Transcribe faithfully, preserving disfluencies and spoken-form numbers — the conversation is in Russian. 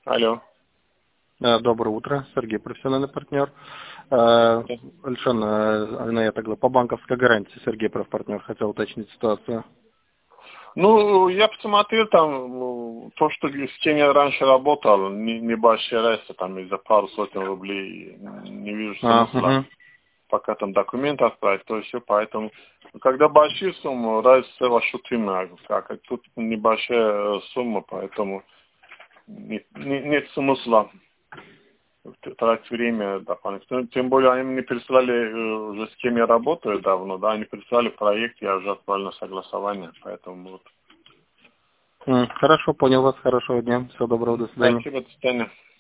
Алло. Э, Доброе утро, Сергей, профессиональный партнер. Э, Альшан, э, ну, я тогда по банковской гарантии, Сергей, профпартнер, хотел уточнить ситуацию. Ну, я посмотрел там, ну, то, что с кем я раньше работал, не- небольшая разница, там из-за пару сотен рублей, не вижу А, смысла, угу. пока там документы отправить, то все, поэтому, когда большие суммы, разница ощутимая, как и тут небольшая сумма, поэтому нет, не- нет смысла тратить время дополнительно. Тем более они мне прислали, э, уже с кем я работаю давно, да, они прислали проект, я уже отправил на согласование, поэтому вот. М, Хорошо, понял вас, хорошего дня, всего доброго, до свидания. Спасибо, до свидания.